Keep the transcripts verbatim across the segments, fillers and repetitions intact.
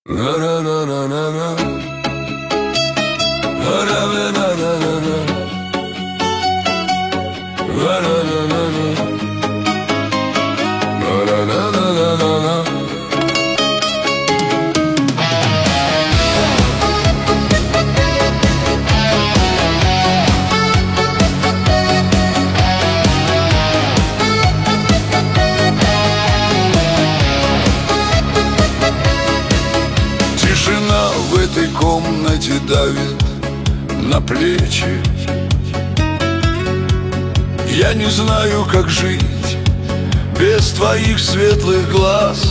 Тишина в этой комнате давит на плечи. Я не знаю, как жить без твоих светлых глаз.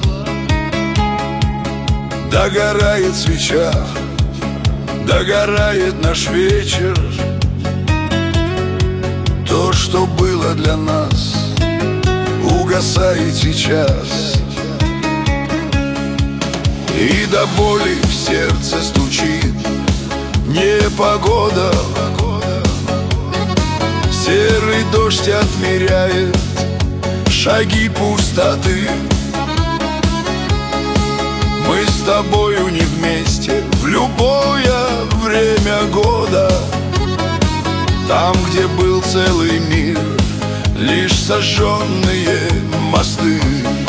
Догорает свеча, догорает наш вечер. То, что было для нас, угасает сейчас. И до боли в сердце стучит непогода. Серый дождь отмеряет шаги пустоты. Мы с тобою не вместе в любое время года. Там, где был целый мир, лишь сожженные мосты.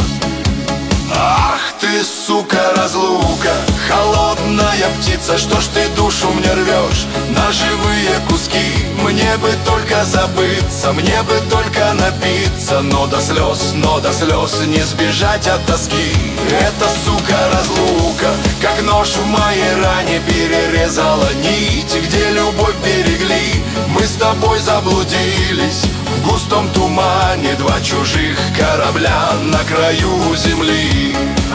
Ах ты, сука, разлука, холодная птица, что ж ты душу мне рвешь на живые куски? Мне бы только забыться, мне бы только напиться, но до слез, но до слез не сбежать от тоски. Эта, сука, разлука, как нож в моей ране, перерезала нить, где любовь берегли. Мы с тобой заблудились в густом тумане, два чужих корабля на краю земли.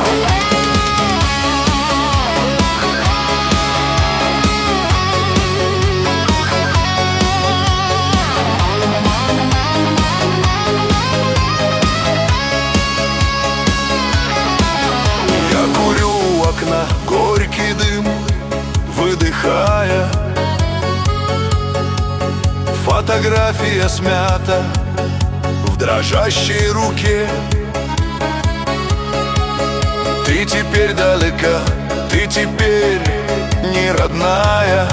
Я курю у окна горький дым, выдыхая. Фотография смята в дрожащей руке. Ты теперь далека, ты теперь не родная.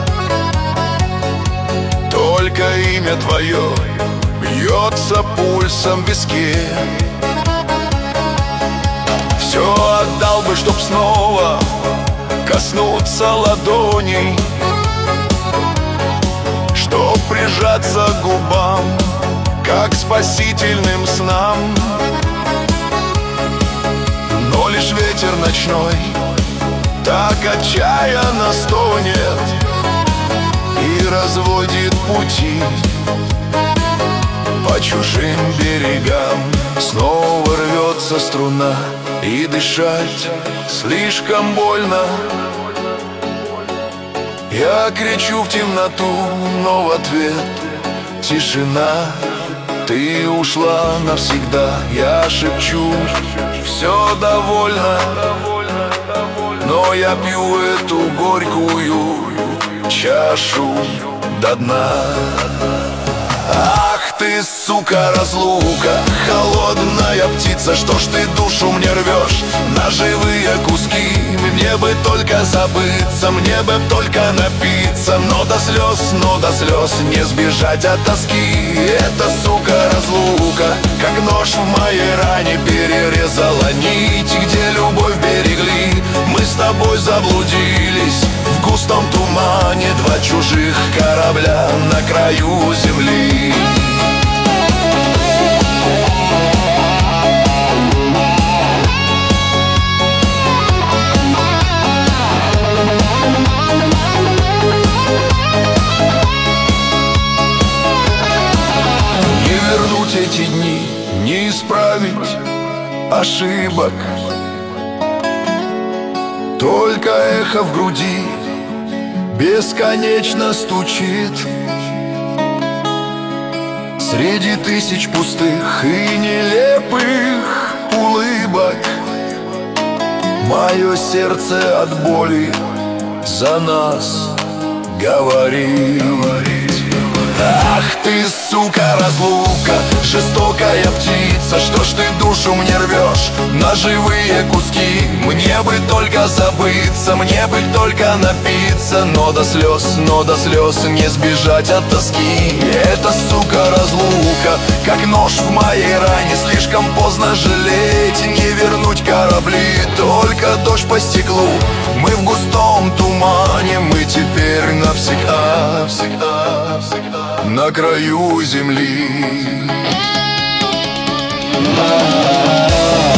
Только имя твое бьется пульсом в виске. Все отдал бы, чтоб снова коснуться ладоней, чтоб прижаться к губам, как спасительным снам. Но лишь ветер ночной так отчаянно стонет и разводит пути по чужим берегам. Снова рвется струна, и дышать слишком больно. Я кричу в темноту, но в ответ тишина. Ты ушла навсегда, я шепчу, все довольно. Но я пью эту горькую чашу до дна. Ах ты, сука, разлука, холодная птица, что ж ты душу мне рвешь на живые куски? Мне бы только забыться, мне бы только напиться, но до слез, но до слез не сбежать от тоски. Эта, сука, разлука, как нож в моей ране, перерезала нить, где любовь берегли. Мы с тобой заблудились в густом тумане, два чужих корабля на краю земли. Не вернуть эти дни, не исправить ошибок, только эхо в груди бесконечно стучит. Среди тысяч пустых и нелепых улыбок мое сердце от боли за нас говорит. Ах ты, сука, разлука, жестокая птица, что ж ты душу мне рвешь на живые куски? Мне бы только только забыться, мне бы только напиться. Но до слез, но до слез не сбежать от тоски. Это, сука, разлука, как нож в моей ране. Слишком поздно жалеть, не вернуть корабли. Только дождь по стеклу, мы в густом тумане. Мы теперь навсегда, всегда, всегда на краю земли.